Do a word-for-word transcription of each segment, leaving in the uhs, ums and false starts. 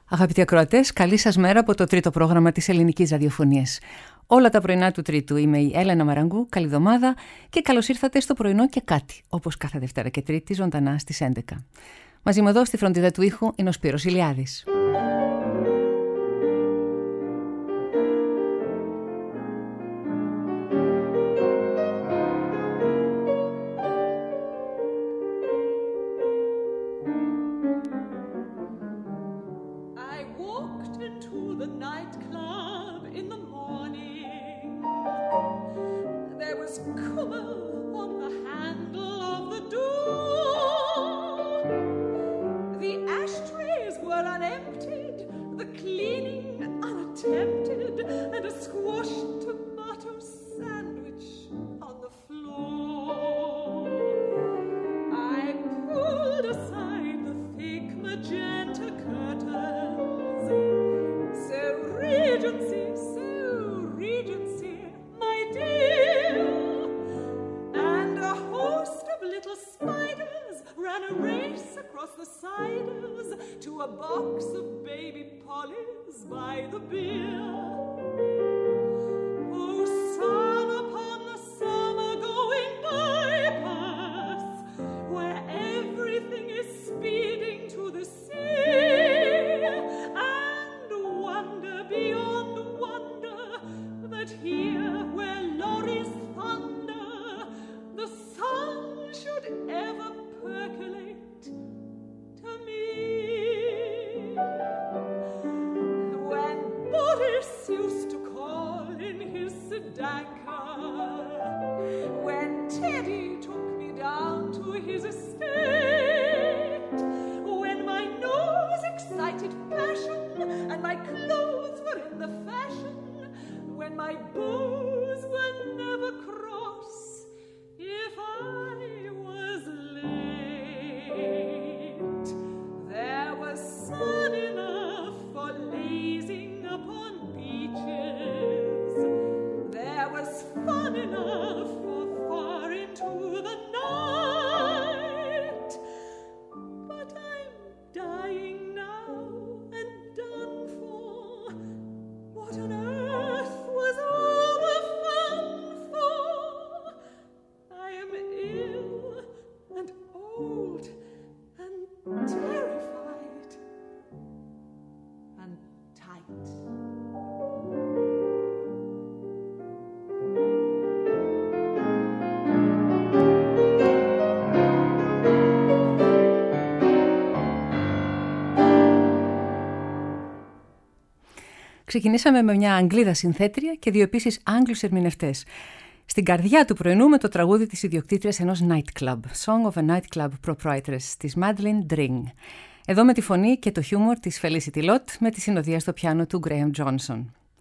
Αγαπητοί ακροατές, καλή σας μέρα από το τρίτο πρόγραμμα της Ελληνικής Ραδιοφωνίας. Όλα τα πρωινά του Τρίτου είμαι η Έλενα Μαραγκού, καλή εβδομάδα και καλώς ήρθατε στο πρωινό και κάτι, όπως κάθε Δευτέρα και Τρίτη, ζωντανά στις έντεκα. Μαζί μου εδώ στη φροντίδα του ήχου είναι ο Σπύρος Ηλιάδης. Ξεκινήσαμε με μια Αγγλίδα συνθέτρια και δύο επίσης Άγγλους ερμηνευτές. Στην καρδιά του πρωινού με το τραγούδι της ιδιοκτήτριας ενός nightclub, Song of a Nightclub Proprietress, της Madeline Dring. Εδώ με τη φωνή και το χιούμορ της Felicity Lott, με τη συνοδεία στο πιάνο του Graham Johnson.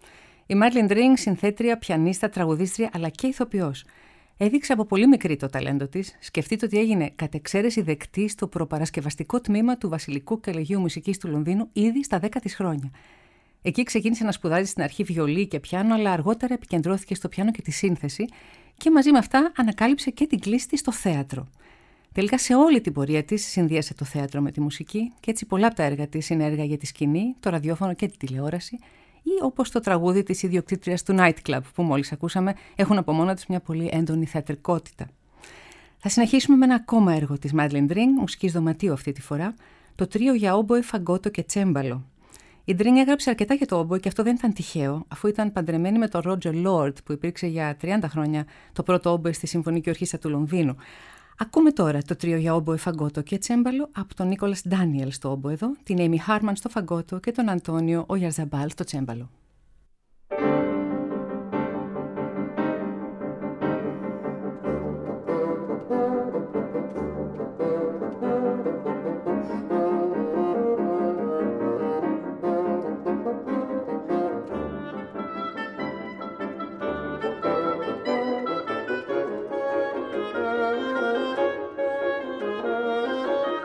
Η Madeline Dring, συνθέτρια, πιανίστα, τραγουδίστρια αλλά και ηθοποιός. Έδειξε από πολύ μικρή το ταλέντο της. Σκεφτείτε ότι έγινε κατ' εξαίρεση δεκτή στο προπαρασκευαστικό τμήμα του Βασιλικού Κολεγίου Μουσικής του Λονδίνου ήδη στα δέκα της χρόνια. Εκεί ξεκίνησε να σπουδάζει στην αρχή βιολί και πιάνο, αλλά αργότερα επικεντρώθηκε στο πιάνο και τη σύνθεση και μαζί με αυτά ανακάλυψε και την κλίση της στο θέατρο. Τελικά σε όλη την πορεία της συνδύασε το θέατρο με τη μουσική και έτσι πολλά από τα έργα της είναι έργα για τη σκηνή, το ραδιόφωνο και τη τηλεόραση ή όπως το τραγούδι της ιδιοκτήτριας του nightclub που μόλις ακούσαμε έχουν από μόνα τους μια πολύ έντονη θεατρικότητα. Θα συνεχίσουμε με ένα ακόμα έργο της Madeline Dring, μουσικής δωματίου αυτή τη φορά, το τρίο για όμποε, φαγκότο και τσέμπαλο. Η Dring έγραψε αρκετά για το όμποε και αυτό δεν ήταν τυχαίο, αφού ήταν παντρεμένη με τον Roger Lord, που υπήρξε για τριάντα χρόνια το πρώτο όμποε στη Συμφωνική Ορχήστρα του Λονδίνου. Ακούμε τώρα το τρίο για όμποε, φαγκότο και τσέμπαλο από τον Nicholas Daniel στο όμποεδο, την Amy Harman στο φαγκότο και τον Αντώνιο Ογιαρζαμπάλ στο τσέμπαλο.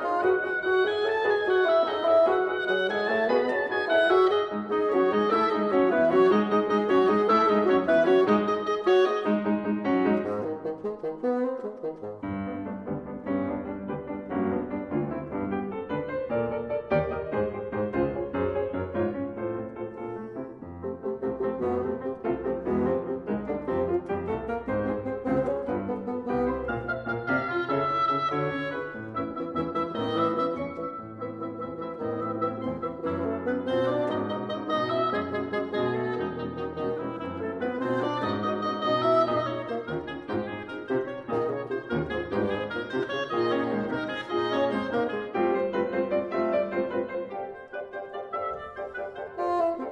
Thank you.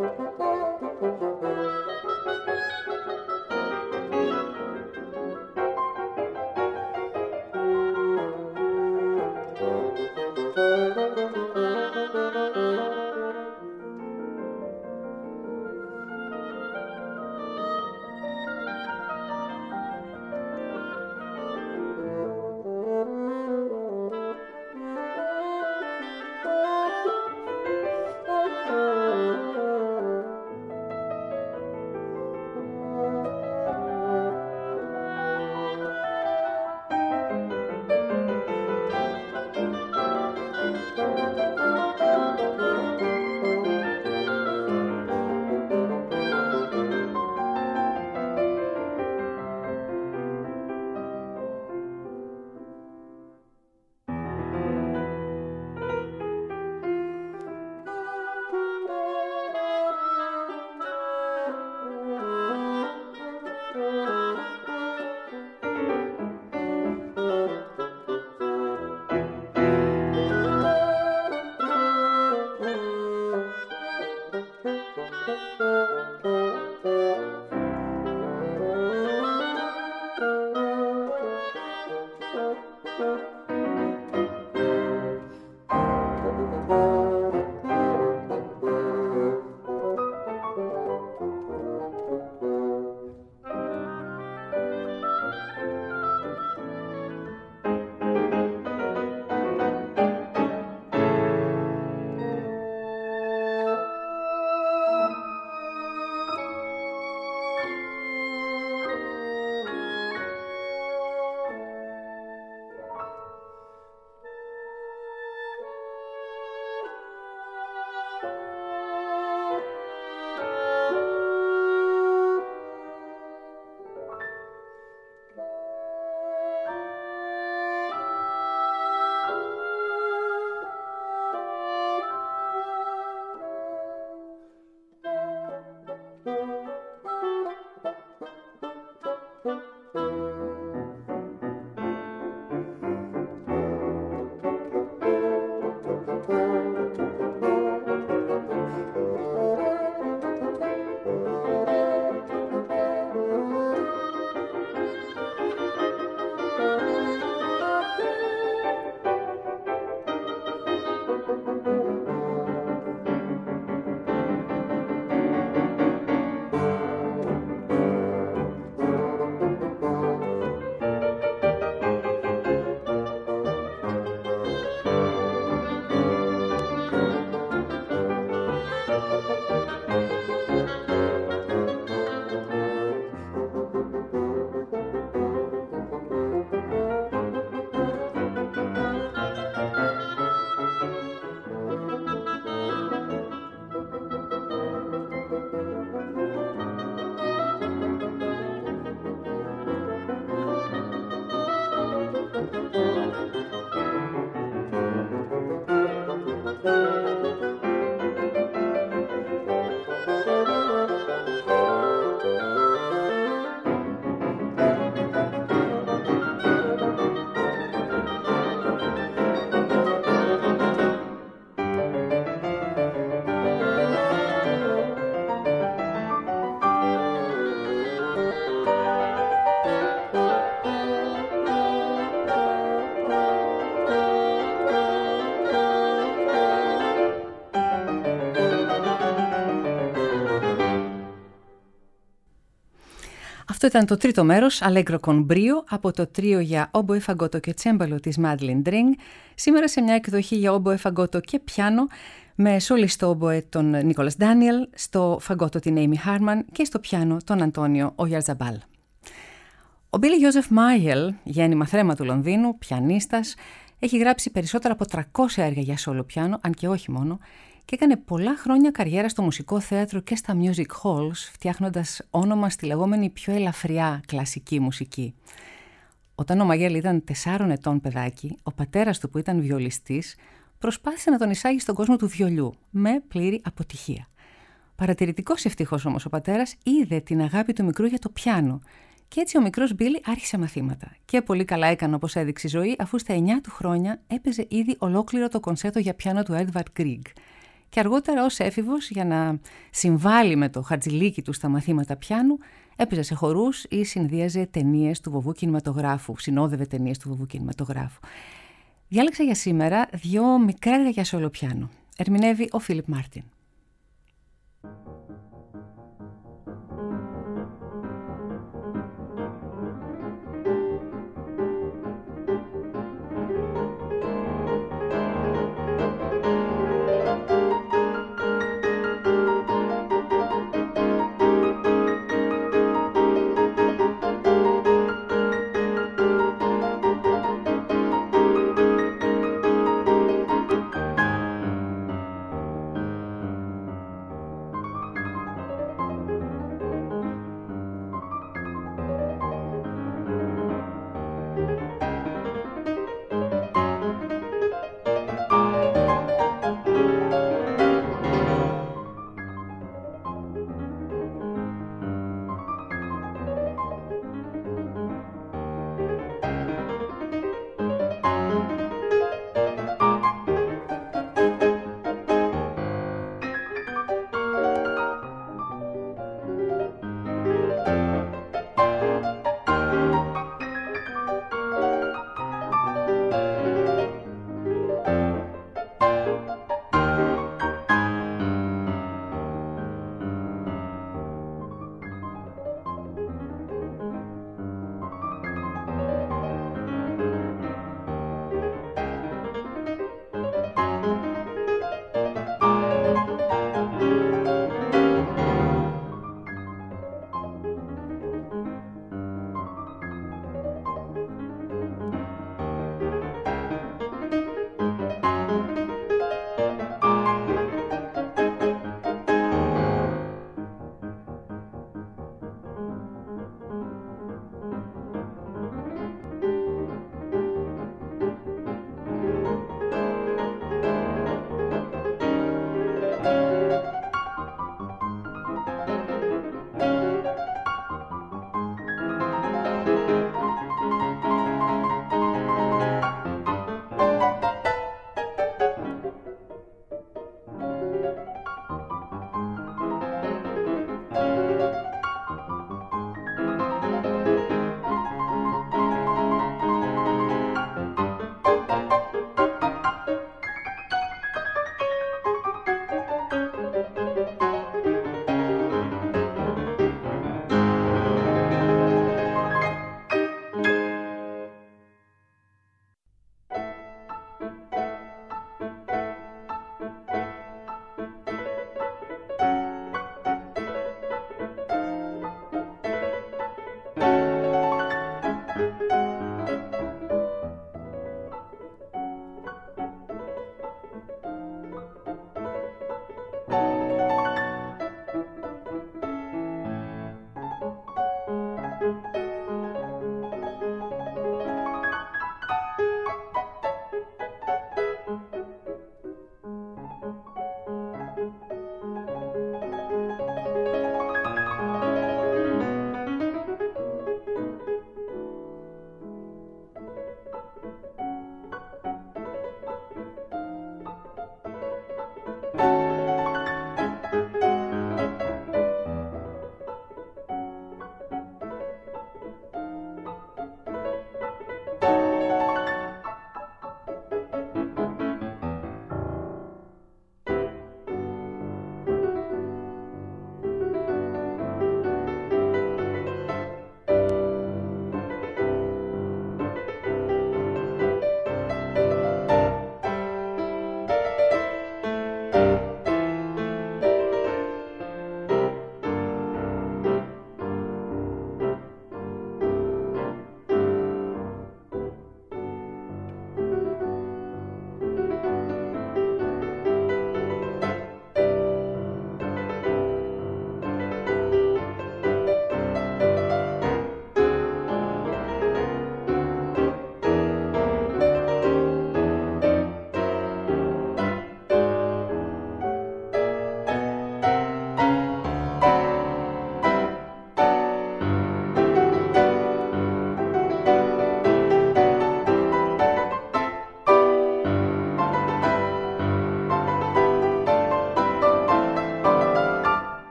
Αυτό ήταν το τρίτο μέρος, Allegro con brio, από το τρίο για όμποε, φαγκότο και τσέμπαλο της Madeline Dring, σήμερα σε μια εκδοχή για όμποε, φαγκότο και πιάνο, με σολιστό όμποε τον Nicholas Daniel, στο φαγκότο την Amy Harman και στο πιάνο τον Αντώνιο Oyarzabal. Ο Billy Joseph Mayer, γέννημα θρέμα του Λονδίνου, πιανίστας, έχει γράψει περισσότερα από τριακόσια έργα για σόλο πιάνο, αν και όχι μόνο, και έκανε πολλά χρόνια καριέρα στο μουσικό θέατρο και στα music halls, φτιάχνοντας όνομα στη λεγόμενη πιο ελαφριά κλασική μουσική. Όταν ο Μαγέλ ήταν τεσσάρων ετών παιδάκι, ο πατέρας του, που ήταν βιολιστής, προσπάθησε να τον εισάγει στον κόσμο του βιολιού, με πλήρη αποτυχία. Παρατηρητικός ευτυχώς όμως ο πατέρας είδε την αγάπη του μικρού για το πιάνο, και έτσι ο μικρός Μπίλι άρχισε μαθήματα. Και πολύ καλά έκανε, όπως έδειξε η ζωή, αφού στα εννιά του χρόνια έπαιζε ήδη ολόκληρο το κονσέρτο για πιάνο του Edvard Grieg. και αργότερα ως έφηβος, για να συμβάλλει με το χατζηλίκι του στα μαθήματα πιάνου, έπαιζε σε χορούς ή συνδύαζε ταινίες του βοβού κινηματογράφου, συνόδευε ταινίες του βοβού κινηματογράφου. Διάλεξα για σήμερα δύο μικρά έργα για σόλο πιάνο. Ερμηνεύει ο Φίλιπ Μάρτιν.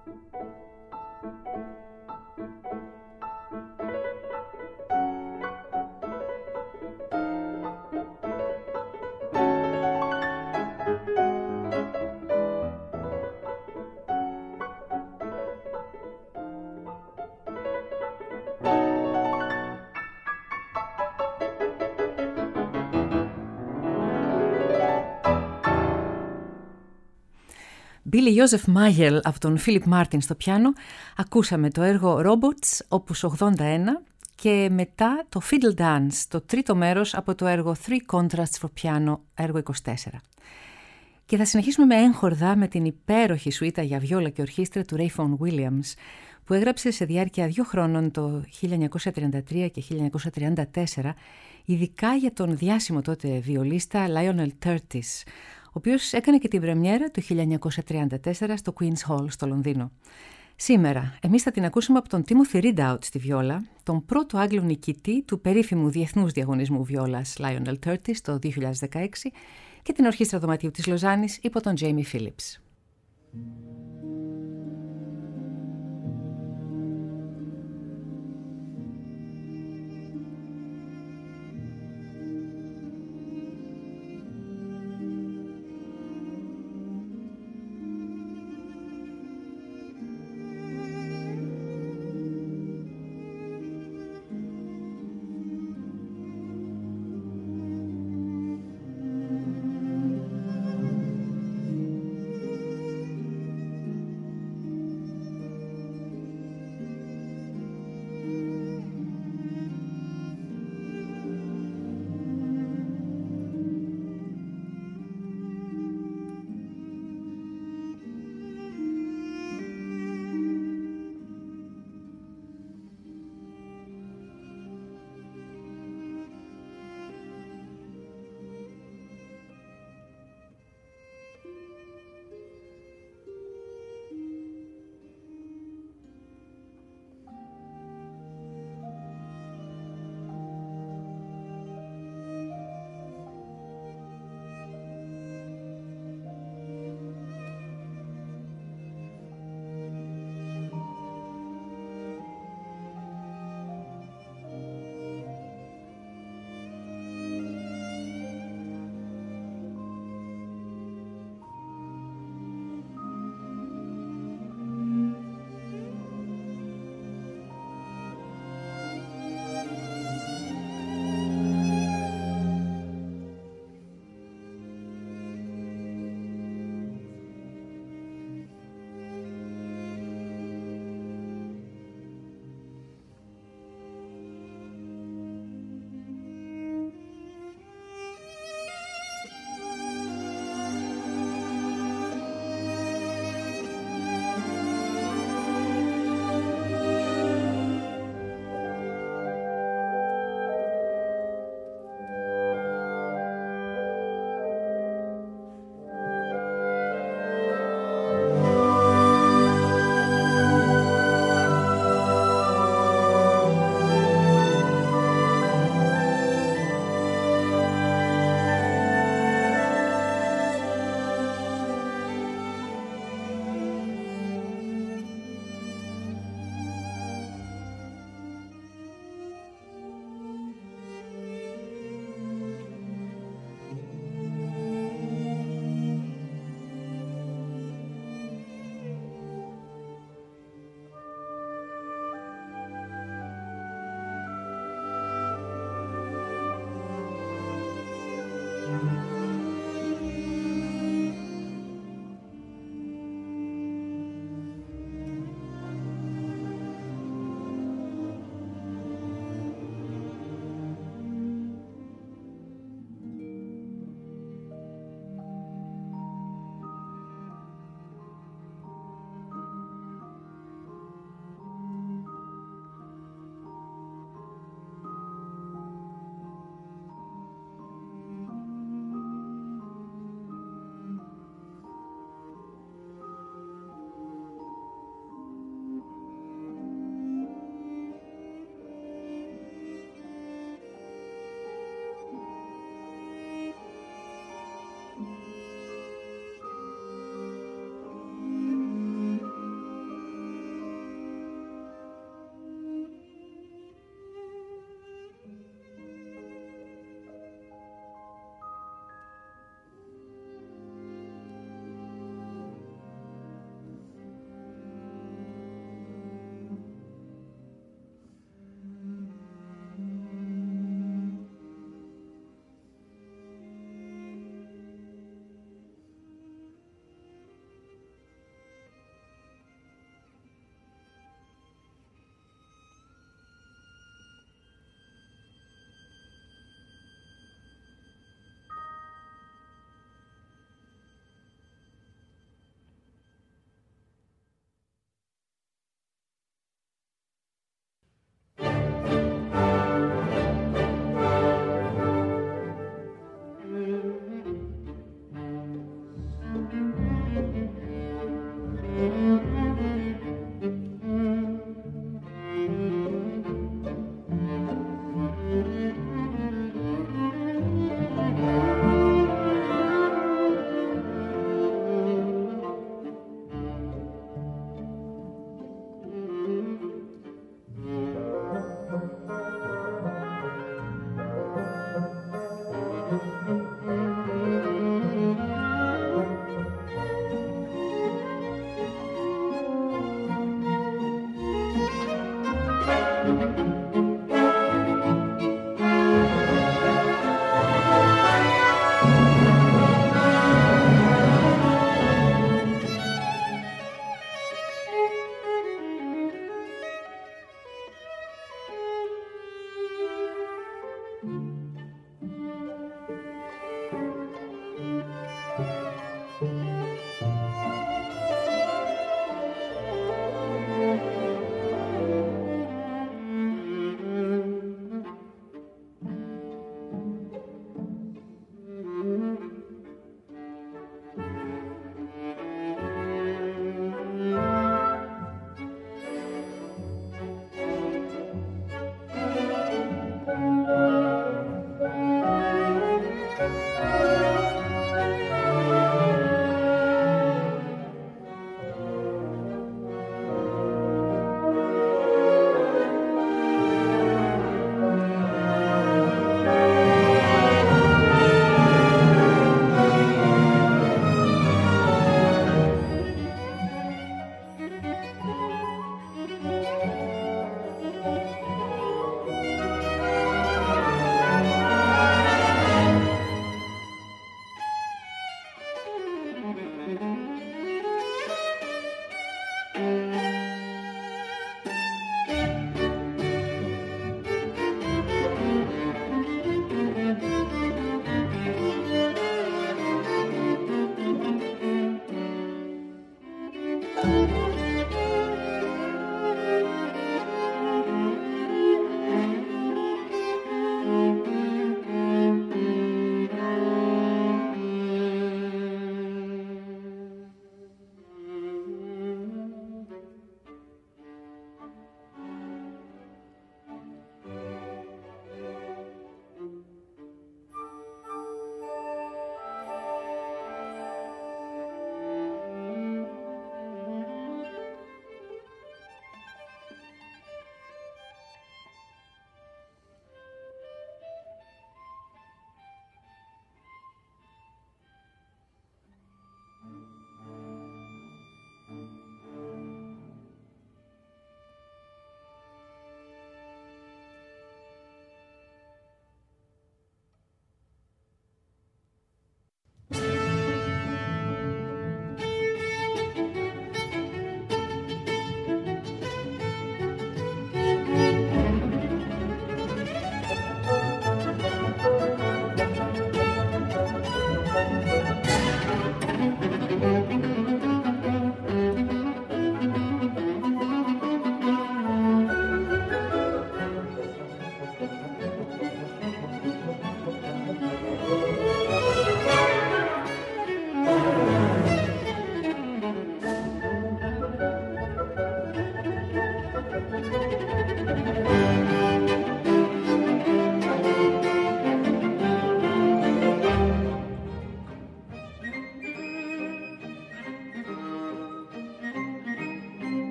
Billy Joseph Magel από τον Philip Martin στο πιάνο. Ακούσαμε το έργο Robots, όπους ογδόντα ένα, και μετά το Fiddle Dance, το τρίτο μέρος από το έργο Three Contrasts for Piano, έργο είκοσι τέσσερα. Και θα συνεχίσουμε με έγχορδα με την υπέροχη σουίτα για βιόλα και ορχήστρα του Rayfon Williams, που έγραψε σε διάρκεια δύο χρόνων το χίλια εννιακόσια τριάντα τρία και χίλια εννιακόσια τριάντα τέσσερα, ειδικά για τον διάσημο τότε βιολίστα Lionel Curtis, ο οποίος έκανε και την πρεμιέρα του χίλια εννιακόσια τριάντα τέσσερα στο Queen's Hall στο Λονδίνο. Σήμερα, εμείς θα την ακούσουμε από τον Timothy Ridout στη βιόλα, τον πρώτο Άγγλο νικητή του περίφημου διεθνούς διαγωνισμού βιόλας Lionel Curtis το δύο χιλιάδες δεκαέξι και την Ορχήστρα Δωματίου της Λοζάνης υπό τον Jamie Phillips.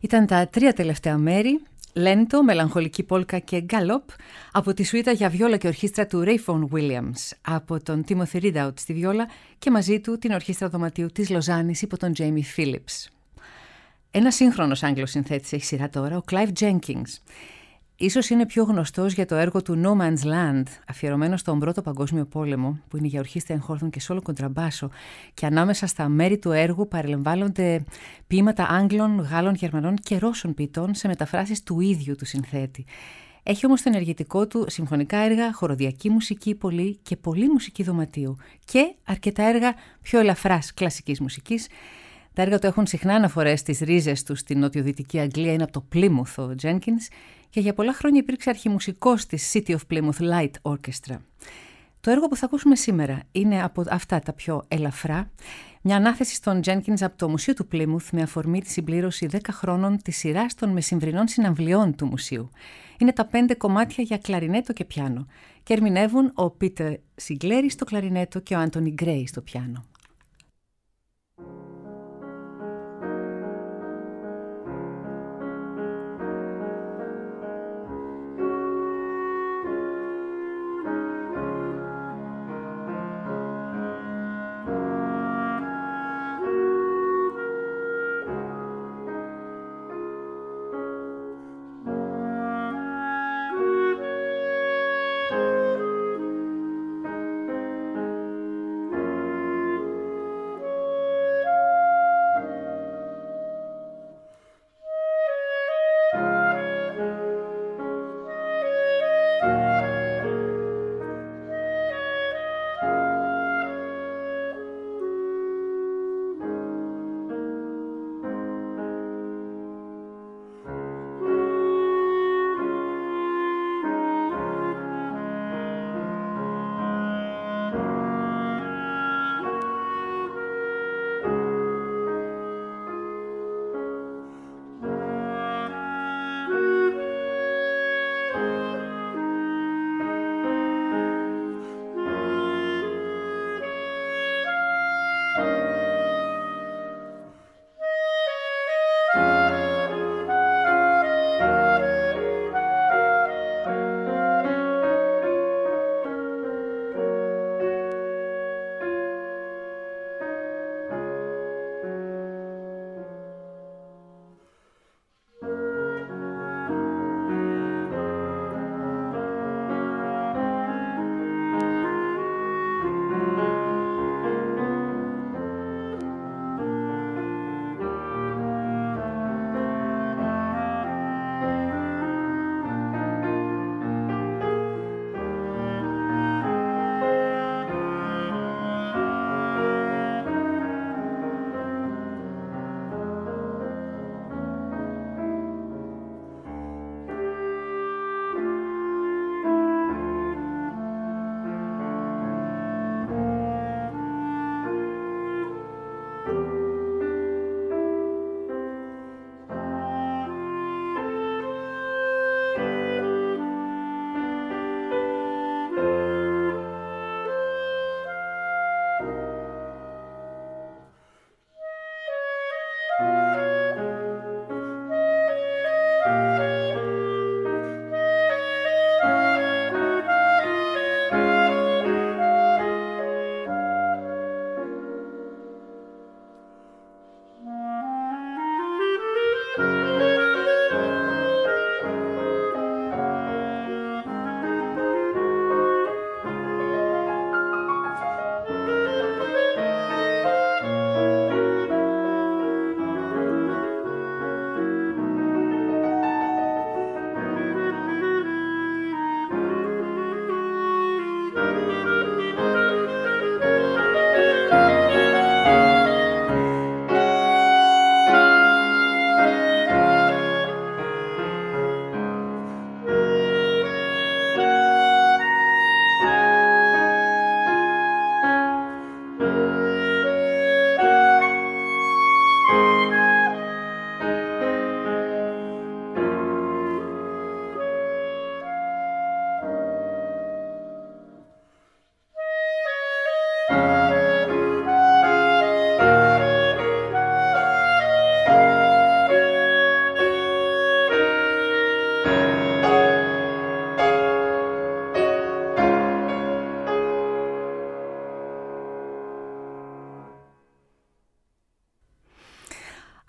Ήταν τα τρία τελευταία μέρη, Λέντο, Μελαγχολική Πόλκα και Γκάλοπ, από τη σουίτα για βιόλα και ορχήστρα του Rayfon Williams, από τον Timothy Ridout στη βιόλα και μαζί του την ορχήστρα δωματίου της Λοζάνης υπό τον Jamie Phillips. Ένα σύγχρονος Άγγλος συνθέτης έχει σειρά τώρα, ο Clive Jenkins. Ίσως είναι πιο γνωστός για το έργο του No Man's Land, αφιερωμένο στον Πρώτο Παγκόσμιο Πόλεμο, που είναι για ορχήστρα εγχόρδων και σόλο κοντραμπάσο, και ανάμεσα στα μέρη του έργου παρελαμβάνονται ποίηματα Άγγλων, Γάλλων, Γερμανών και Ρώσων ποιητών σε μεταφράσεις του ίδιου του συνθέτη. Έχει όμως το ενεργητικό του συμφωνικά έργα, χοροδιακή μουσική πολύ και πολλή μουσική δωματίου και αρκετά έργα πιο ελαφράς κλασικής μουσικής. Τα έργα του έχουν συχνά αναφορές στις ρίζες του στην νοτιοδυτική Αγγλία, είναι από το Plymouth ο Jenkins και για πολλά χρόνια υπήρξε αρχιμουσικός της City of Plymouth Light Orchestra. Το έργο που θα ακούσουμε σήμερα είναι από αυτά τα πιο ελαφρά, μια ανάθεση στον Jenkins από το Μουσείο του Plymouth με αφορμή τη συμπλήρωση δέκα χρόνων της σειράς των μεσημβρινών συναυλιών του μουσείου. Είναι τα πέντε κομμάτια για κλαρινέτο και πιάνο και ερμηνεύουν ο Peter Sigleri στο κλαρινέτο και ο Anthony Gray στο πιάνο.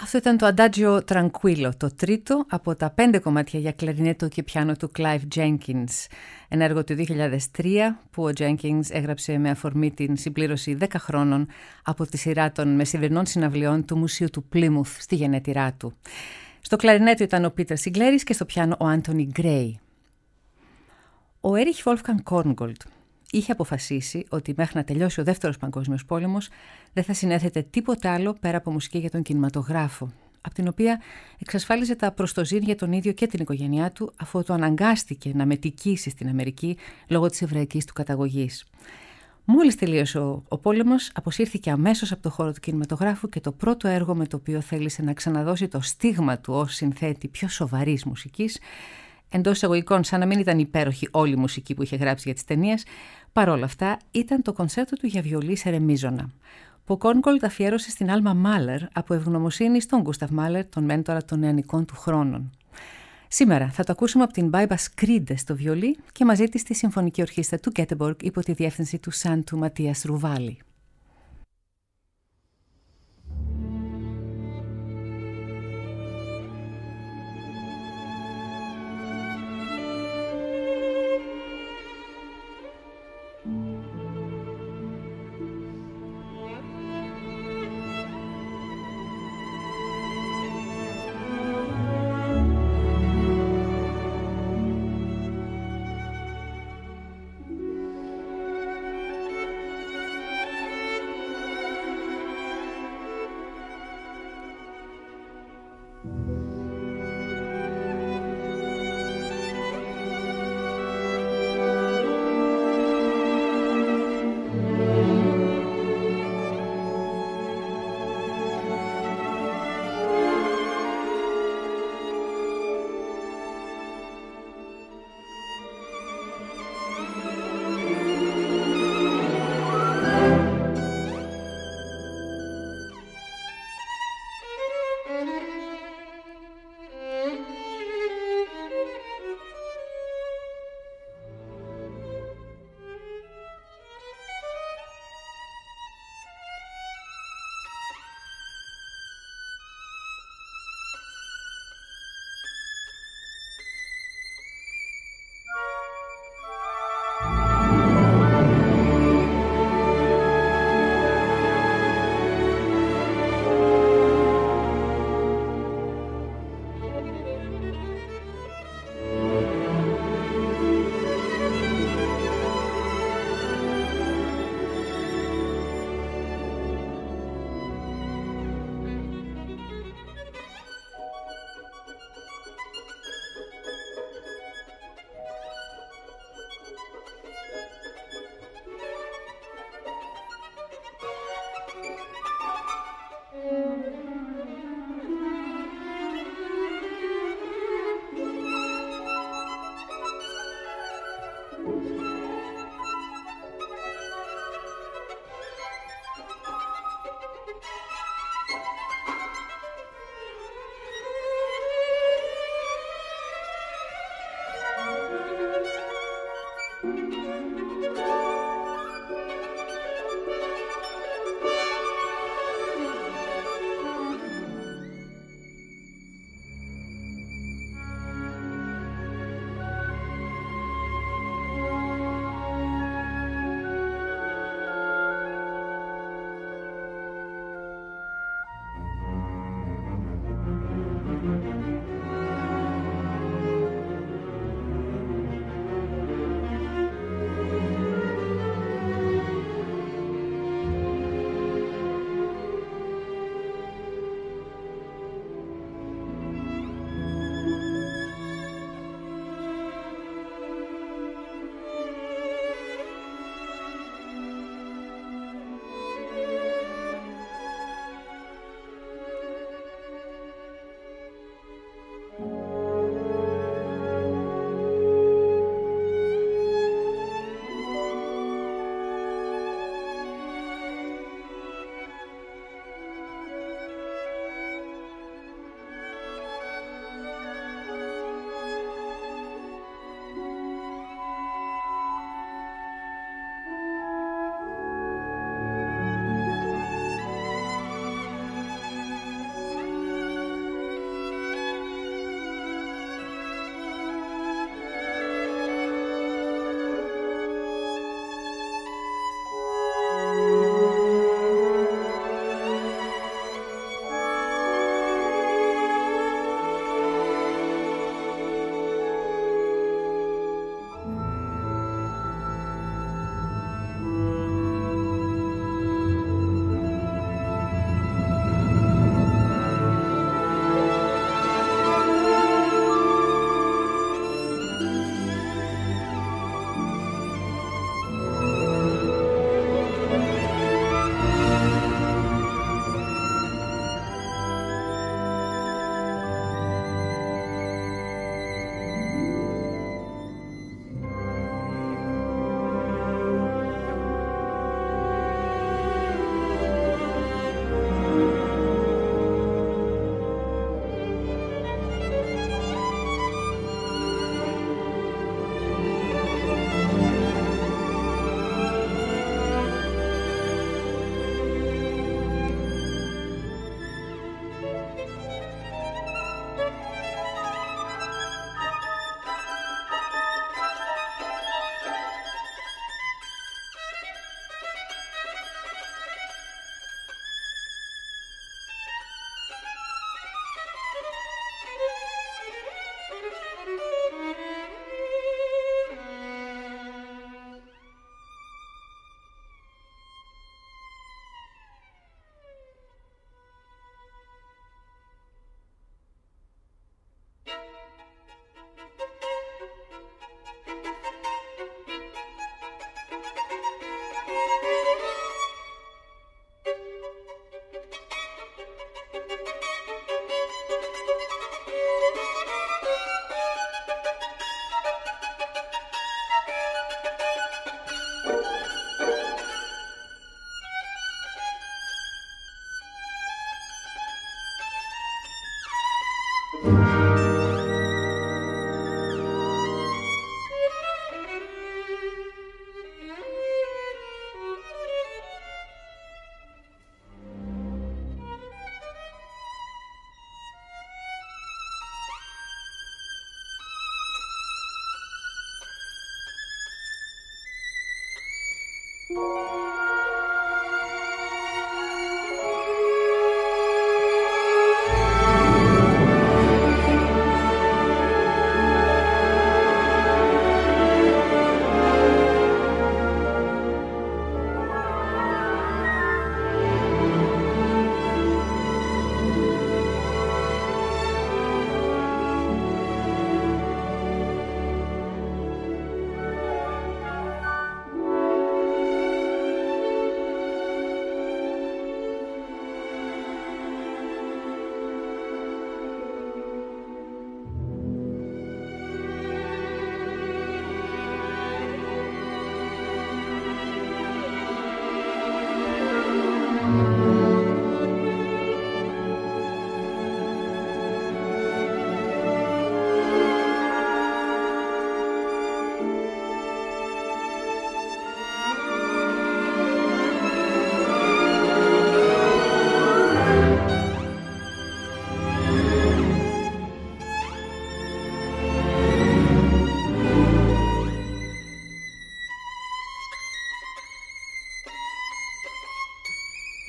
Αυτό ήταν το Adagio Tranquillo, το τρίτο από τα πέντε κομμάτια για κλαρινέτο και πιάνο του Clive Jenkins. Ένα έργο του δύο χιλιάδες τρία που ο Jenkins έγραψε με αφορμή την συμπλήρωση δέκα χρόνων από τη σειρά των μεσημερινών συναυλιών του Μουσείου του Πλίμουθ στη γενέτειρά του. Στο κλαρινέτο ήταν ο Πίτερ Σιγκλέρης και στο πιάνο ο Άντονι Γκρέι. Ο Έριχ Βόλφγκανγκ Κόρνγκολτ είχε αποφασίσει ότι μέχρι να τελειώσει ο Δεύτερος Παγκόσμιος Πόλεμος δεν θα συνέθετε τίποτε άλλο πέρα από μουσική για τον κινηματογράφο, από την οποία εξασφάλιζε τα προστοζήν για τον ίδιο και την οικογένειά του, αφού το αναγκάστηκε να μετικήσει στην Αμερική λόγω της εβραϊκής του καταγωγής. Μόλις τελείωσε ο, ο πόλεμος, αποσύρθηκε αμέσως από το χώρο του κινηματογράφου και το πρώτο έργο με το οποίο θέλησε να ξαναδώσει το στίγμα του ως συνθέτη πιο σοβαρής μουσικής, εντός εισαγωγικών σαν να μην ήταν υπέροχη όλη η μουσική που είχε γράψει για τις ταινίες, παρόλα αυτά ήταν το κονσέρτο του για βιολί σε ρεμίζωνα, που ο Κόρνγκολτ αφιέρωσε στην Άλμα Μάλερ από ευγνωμοσύνη στον Γκούσταβ Μάλερ, τον μέντορα των νεανικών του χρόνων. Σήμερα θα το ακούσουμε από την Μπάιμπα Σκρίντε στο βιολί και μαζί της στη Συμφωνική Ορχήστρα του Γκέτεμποργκ υπό τη διεύθυνση του Σάντου Ματίας Ρουβάλη.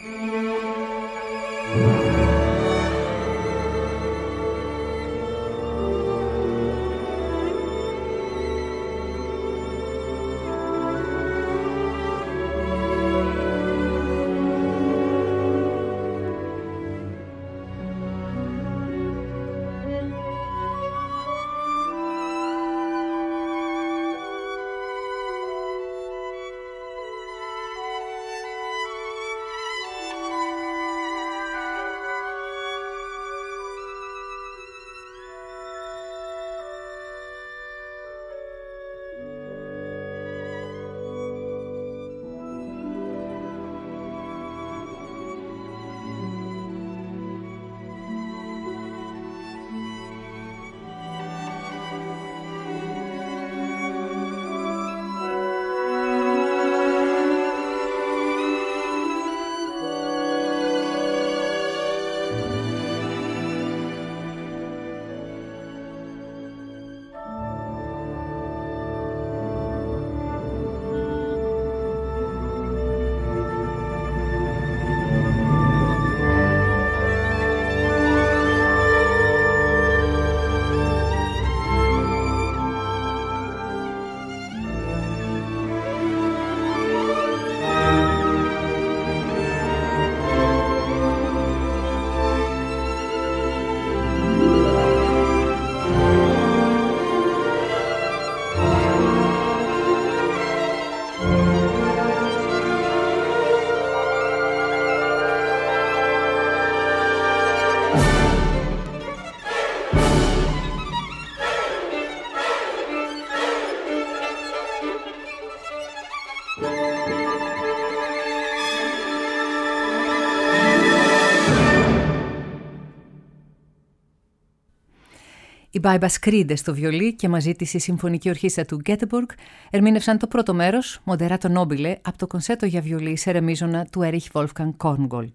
Οι Μπάιμπας Κρίντε στο βιολί και μαζί της η Συμφωνική Ορχήστρα του Γκέτεμποργκ ερμήνευσαν το πρώτο μέρος, Moderato Nobile, από το κονσέρτο για βιολί σε ρεμίζωνα του Erich Wolfgang Korngold.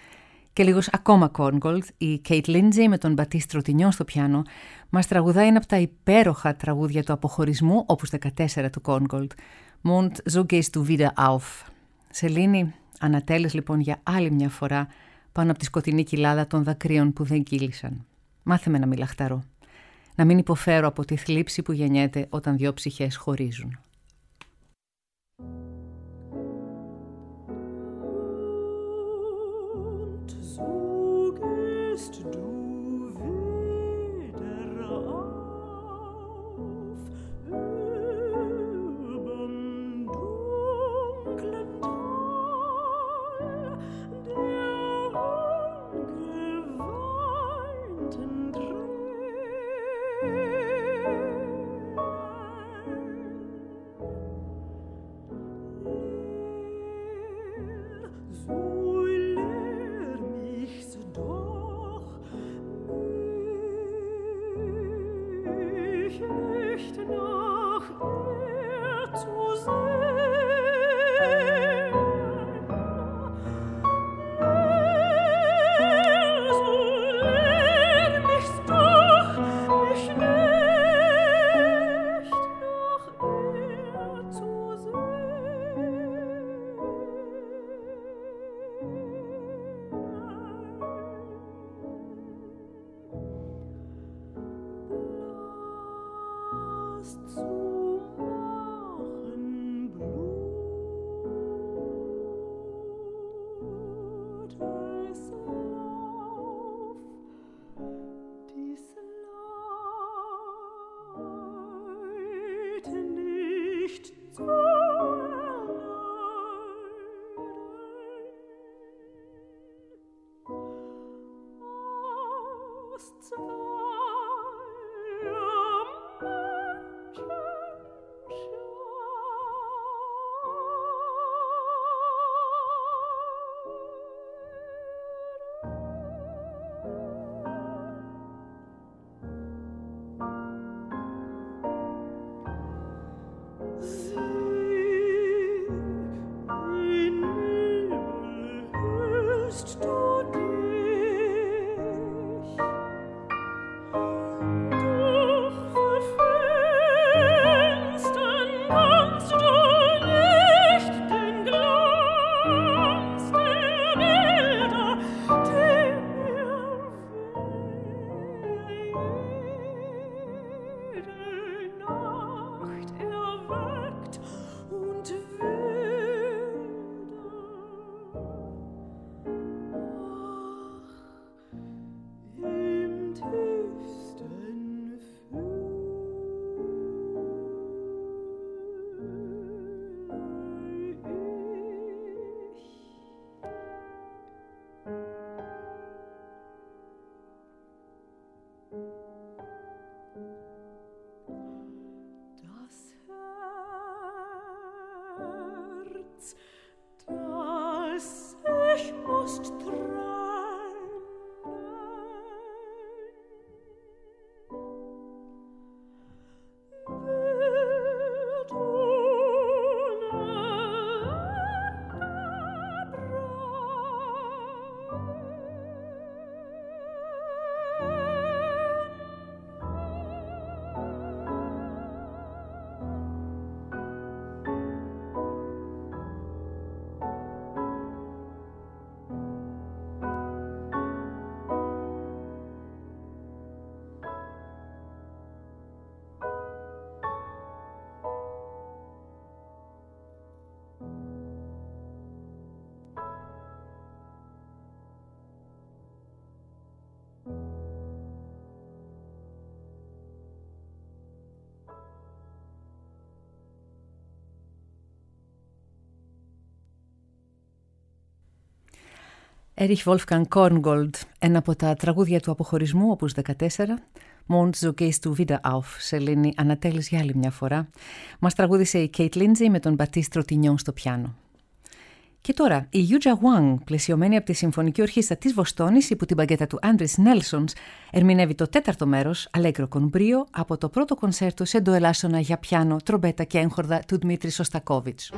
Και λίγος ακόμα Korngold, η Kate Lindsay με τον Μπατίστ Τροτινιό στο πιάνο, μας τραγουδάει ένα από τα υπέροχα τραγούδια του αποχωρισμού, όπους δεκατέσσερα του Korngold, Mond, so gehst du wieder auf. Σελήνη, ανατέλες λοιπόν για άλλη μια φορά πάνω από τη σκοτεινή κοιλάδα των δακρύων που δεν κύλησαν. Μάθε με να μη λαχταρώ. Να μην υποφέρω από τη θλίψη που γεννιέται όταν δυο ψυχές χωρίζουν. Kannst du nicht den Glanz der Welt Erich Wolfgang Korngold, ένα από τα τραγούδια του αποχωρισμού, οπούς δεκατέσσερα, Mond, so gehst du wieder auf, σελήνη ανατέλεις για άλλη μια φορά. Μας τραγούδισε η Kate Lindsay με τον Baptiste Trottignon στο πιάνο. Και τώρα, η Yuja Wang, πλαισιωμένη από τη Συμφωνική Ορχήστρα της Βοστόνης υπό την παγκέτα του Andris Nelsons, ερμηνεύει το τέταρτο μέρος, Allegro con brio, από το πρώτο κονσέρτο σε ντοελάσσονα για πιάνο, τρομπέτα και έγχορδα του Δημήτρη Σωστακόβιτς.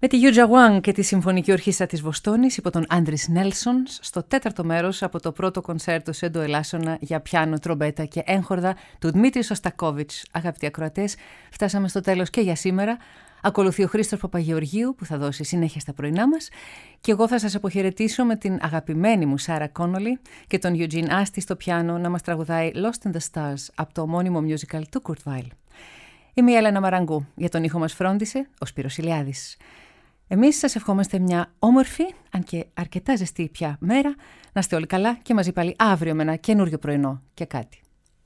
Με τη Yuja Wang και τη Συμφωνική Ορχήστρα της Βοστόνης υπό τον Άντρις Νέλσον στο τέταρτο μέρος από το πρώτο κονσέρτο σε ντοελάσσονα για πιάνο, τρομπέτα και έγχορδα του Δημήτρη Σωστακόβιτς. Αγαπητοί ακροατές, φτάσαμε στο τέλος και για σήμερα. Ακολουθεί ο Χρήστος Παπαγεωργίου που θα δώσει συνέχεια στα πρωινά μας και εγώ θα σας αποχαιρετήσω με την αγαπημένη μου Σάρα Κόνολι και τον Eugene Asti στο πιάνο να μας τραγουδάει Lost in the Stars από το ομώνυμο musical του Kurt Weill. Είμαι η Έλενα Μαραγκού, για τον ήχο μας φρόντισε ο Σπύρος Ηλιάδης. Εμείς σας ευχόμαστε μια όμορφη, αν και αρκετά ζεστή πια μέρα, να είστε όλοι καλά και μαζί πάλι αύριο με ένα καινούριο πρωινό και κάτι.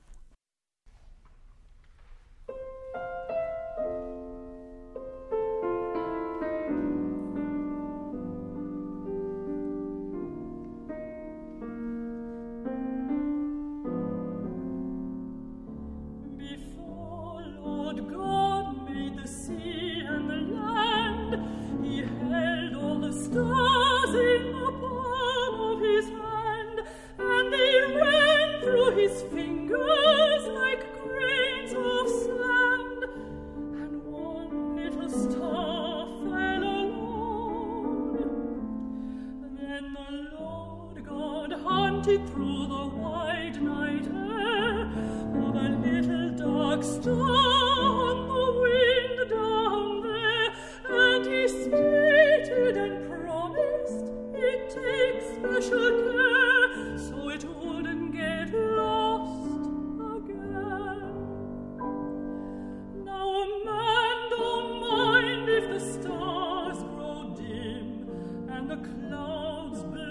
Through the wide night air of a little dark star on the wind down there, and he stated and promised he'd take special care so it wouldn't get lost again. Now a man don't mind if the stars grow dim and the clouds blow